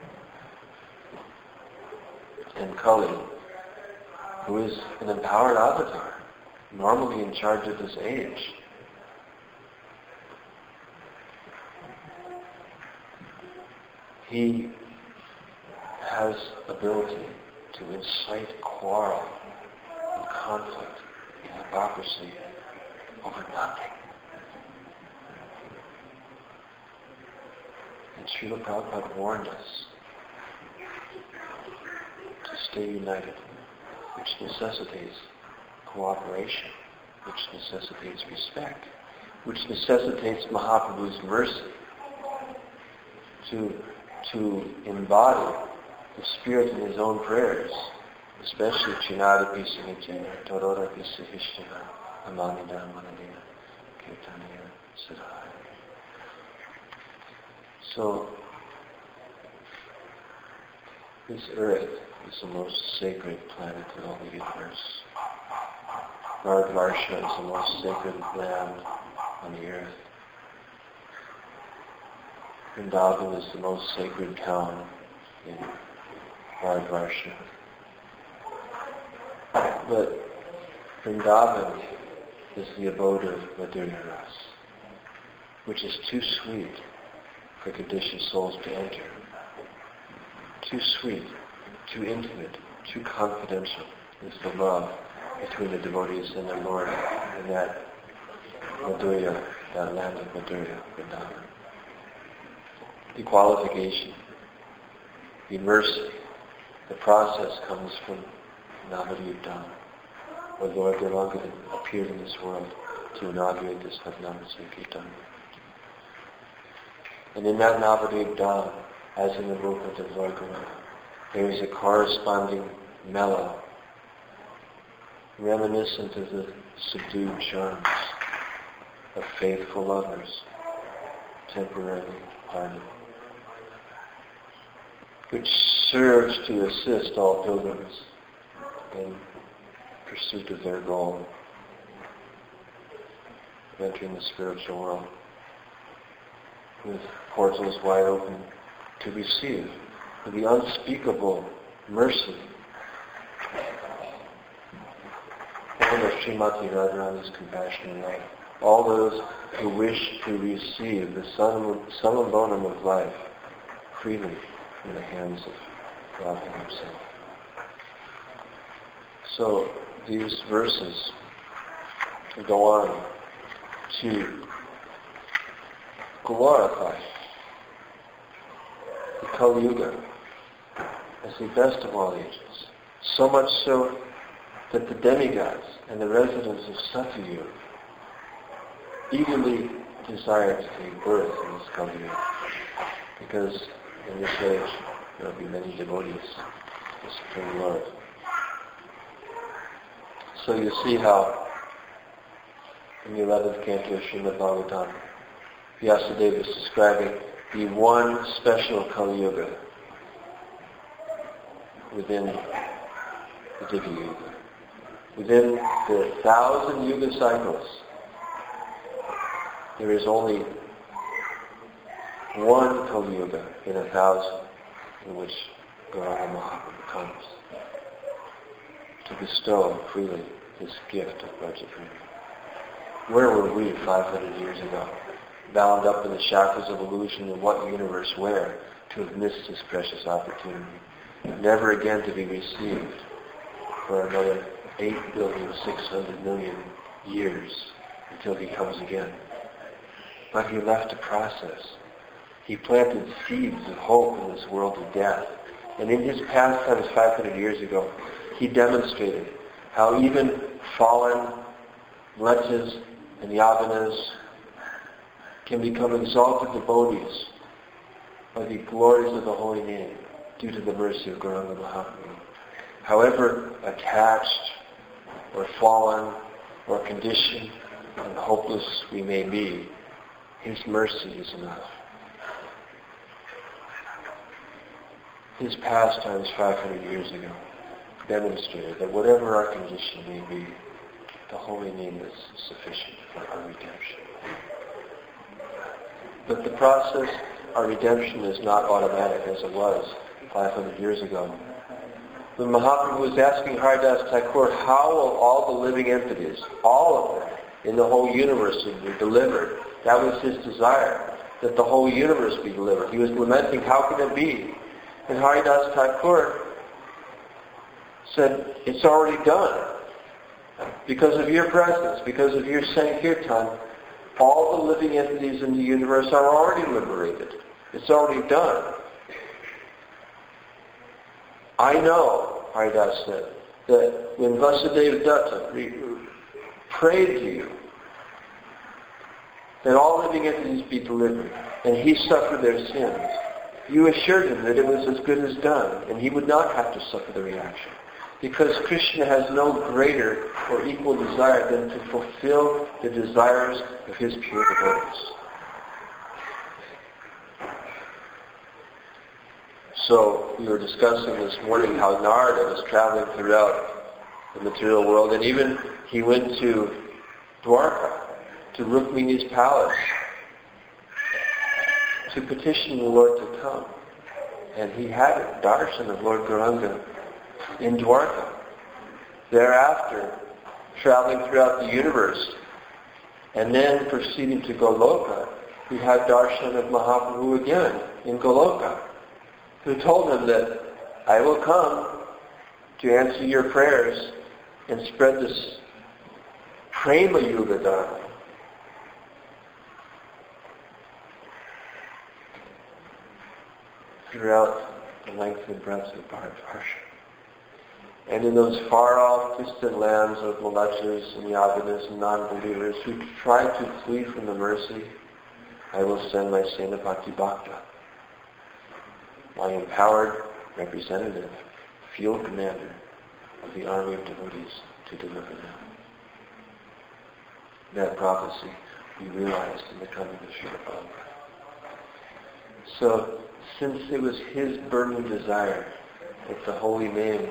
And Kali, who is an empowered avatar, normally in charge of this age, he has ability to incite quarrel and conflict and hypocrisy over nothing. And Srila Prabhupada warned us to stay united, which necessitates cooperation, which necessitates respect, which necessitates Mahaprabhu's mercy to embody the Spirit in his own prayers, especially Chinadapi Sahijana, Torodapi Sahishtana, Amanida Manadina, Kirtaniya Siddhaya. So, this earth is the most sacred planet in all the universe. Bharatvarsha is the most sacred land on the earth. Vrindavan is the most sacred town in Bharatvarsha. But Vrindavan is the abode of Madhurya Ras, which is too sweet for conditioned souls to enter. Too sweet, too intimate, too confidential is the love between the devotees and their Lord in that Madhurya, that land of Madhurya, Vrindavan. The qualification, the mercy, the process comes from Navadvip, where Lord Devangana appeared in this world to inaugurate this Hadnama Sankirtan. And in that Navadvip Dham, as in the movement of Lord Garuda, there is a corresponding mellow, reminiscent of the subdued charms of faithful lovers, temporarily parted, which serves to assist all pilgrims in pursuit of their goal of entering the spiritual world, with portals wide open to receive the unspeakable mercy and of Srimati Radharani's compassionate love. All those who wish to receive the summum bonum of life freely in the hands of God himself. So these verses go on to glorify the Kali Yuga as the best of all ages. So much so that the demigods and the residents of Satyayuga eagerly desire to take birth in this Kali Yuga, because in this age there will be many devotees to the Supreme Lord. So you see how in the 11th canto of Srimad Bhagavatam, Vyasadeva is describing the one special Kali Yuga within the Divya Yuga. Within the 1,000 Yuga cycles, there is only one Kali Yuga in 1,000 in which Gauranga Mahaprabhu comes to bestow freely this gift of Braja Prema. Where were we 500 years ago, bound up in the shackles of illusion, in what universe where, to have missed this precious opportunity, never again to be received for another 8,600,000,000 years until he comes again. But he left a process. He planted seeds of hope in this world of death. And in his pastimes 500 years ago, he demonstrated how even fallen Mlechas and Yavanas can become exalted devotees by the glories of the holy name due to the mercy of Gauranga Mahaprabhu. However attached or fallen or conditioned and hopeless we may be, his mercy is enough. His pastimes 500 years ago demonstrated that whatever our condition may be, the holy name is sufficient for our redemption. But the process, our redemption, is not automatic as it was 500 years ago. When Mahaprabhu was asking Haridas Thakur, how will all the living entities, all of them, in the whole universe be delivered? That was his desire, that the whole universe be delivered. He was lamenting, how can it be? And Haridas Thakur said, it's already done. Because of your presence, because of your Sankirtan, all the living entities in the universe are already liberated. It's already done. I know, Haridas said, that when Vasudeva Datta prayed to you that all living entities be delivered, and he suffered their sins, you assured him that it was as good as done, and he would not have to suffer the reaction. Because Krishna has no greater or equal desire than to fulfill the desires of his pure devotees. So we were discussing this morning how Narada was traveling throughout the material world, and even he went to Dwarka, to Rukmini's palace, to petition the Lord to come. And he had a darshan of Lord Gauranga in Dwarka. Thereafter, traveling throughout the universe, and then proceeding to Goloka, he had darshan of Mahaprabhu again in Goloka, who told him that I will come to answer your prayers and spread this Prema Yuga Dharma. Throughout the length and breadth of Bharatvarsha. And in those far-off, distant lands of Mlechas and Yavanas and non-believers who try to flee from the mercy, I will send my Senapati Bhakta, my empowered representative, field commander of the army of devotees, to deliver them. That prophecy we realized in the coming of Srila Prabhupada. So, since it was his burning desire that the holy name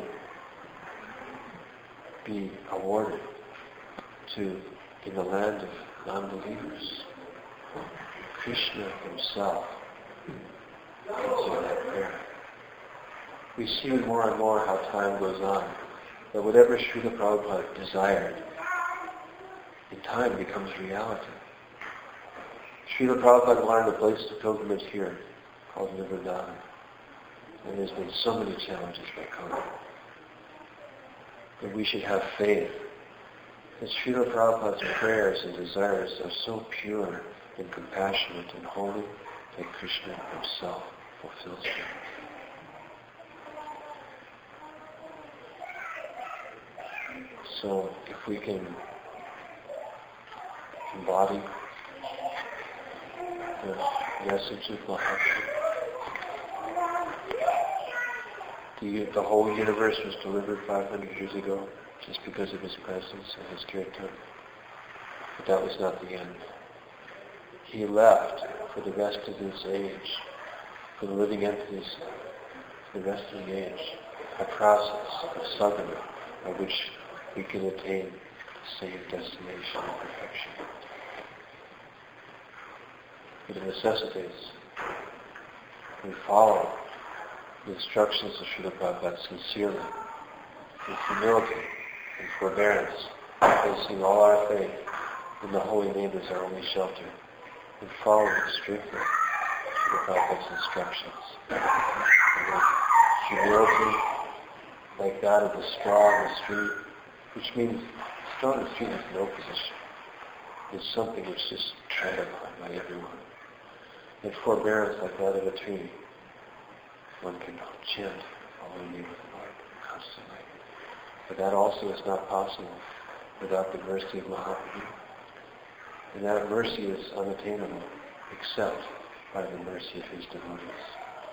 be awarded to in the land of non-believers, Krishna himself answered that prayer. We see more and more how time goes on, that whatever Srila Prabhupada desired, in time becomes reality. Srila Prabhupada wanted a place to pilgrimage here called Vrindavan, and there's been so many challenges by COVID. But we should have faith that Srila Prabhupada's prayers and desires are so pure and compassionate and holy that Krishna himself fulfills them. So if we can embody the message of Mahaprabhu, the whole universe was delivered 500 years ago just because of his presence and his kirtan. But that was not the end. He left for the rest of his age, for the living entities, for the rest of the age, a process of sadhana by which we can attain the same destination of perfection. But it necessitates we follow the instructions of Srila Prabhupada sincerely, with humility and forbearance, placing all our faith in the holy name as our only shelter, and following strictly Srila Prabhupada's instructions. And with humility like that of the straw in the street, which means straw in the street has no position. It's something which is tread upon by everyone. And forbearance like that of a tree. One can chant following me with the Lord constantly. But that also is not possible without the mercy of Mahaprabhu. And that mercy is unattainable except by the mercy of his devotees.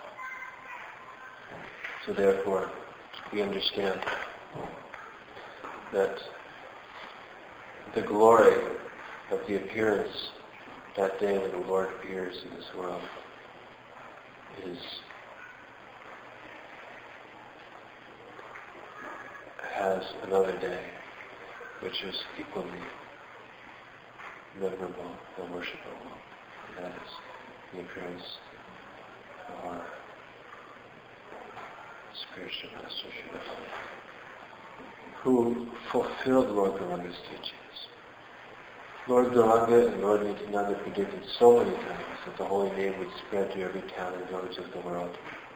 So therefore, we understand that the glory of the appearance that day when the Lord appears in this world has another day which is equally memorable and worshipable, and that is the appearance of our spiritual master Srila Prabhupada, who fulfilled Lord Gauranga's teachings. Lord Gauranga and Lord Nityananda predicted so many times that the holy name would spread to every town and village of the world.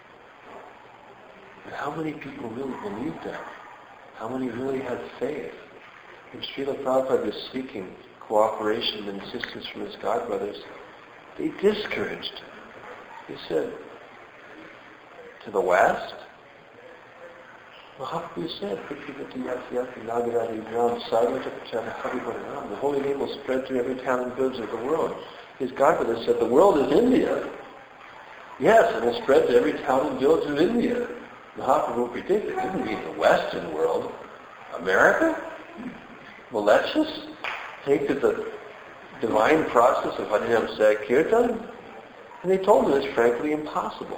And how many people really believed that? How many really had faith? When Srila Prabhupada was seeking cooperation and assistance from his godbrothers, they discouraged him. They said, to the West? Mahaprabhu said, the holy name will spread through every town and village of the world. His godbrother said, the world is India. Yes, and it spread to every town and village of India. Mahaprabhu predicted, it didn't mean the Western world. America? Well, let's just take to the divine process of Harinam Sankirtan. And they told him it's frankly impossible.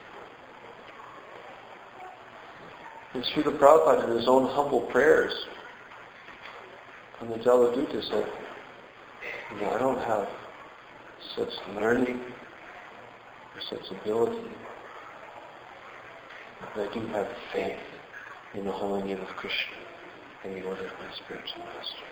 And Srila Prabhupada, in his own humble prayers from the Jaladuta, said, I don't have such learning or such ability, but I do have faith in the holy name of Krishna and the order of my spiritual master.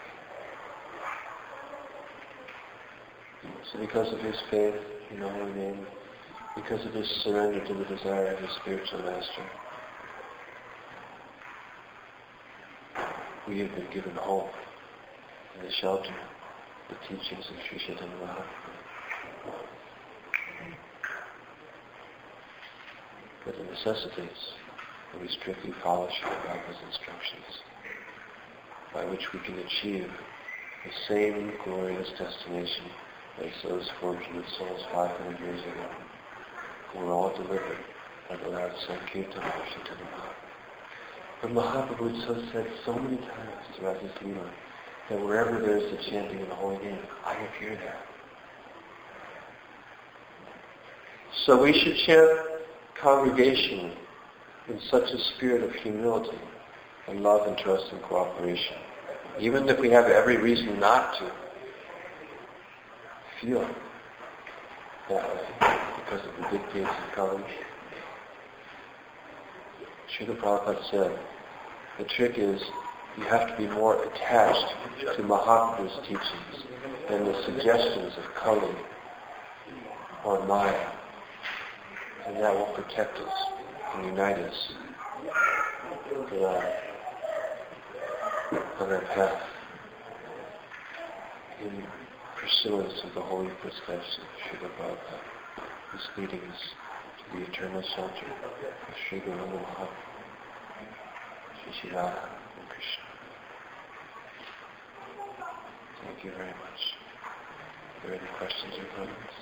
So because of his faith in the holy name, because of his surrender to the desire of his spiritual master, we have been given hope in the shelter of the teachings of Sri Chaitanya Mahaprabhu. But it necessitates that we strictly follow Srila Prabhupada's instructions, by which we can achieve the same glorious destination as those fortunate souls 500 years ago, who were all delivered by the loud Sankirtan of Chaitanya Mahaprabhu. But Mahaprabhu said so many times throughout his Leela that wherever there is the chanting of the holy name, I appear there. So we should chant congregationally in such a spirit of humility and love and trust and cooperation, even if we have every reason not to feel that way because of the dictates of congregation. Srila Prabhupada said, the trick is you have to be more attached to Mahaprabhu's teachings than the suggestions of Kali or Maya, and that will protect us and unite us on our path in pursuance of the holy footsteps of Srila Prabhupada, who's leading us to the eternal shelter of Sri Gauranga Mahaprabhu, Sri Radha and Krishna. Thank you very much. Are there any questions or comments?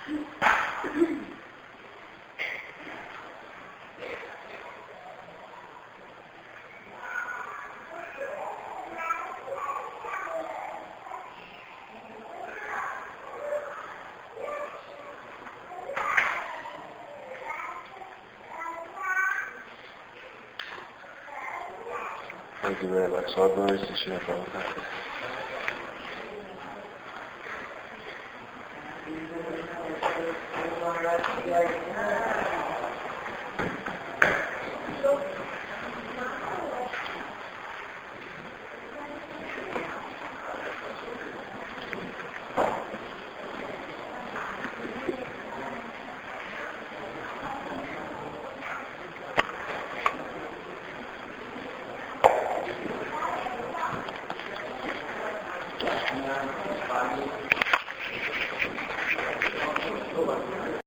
Thank you very much. All glories to Srila Prabhupada.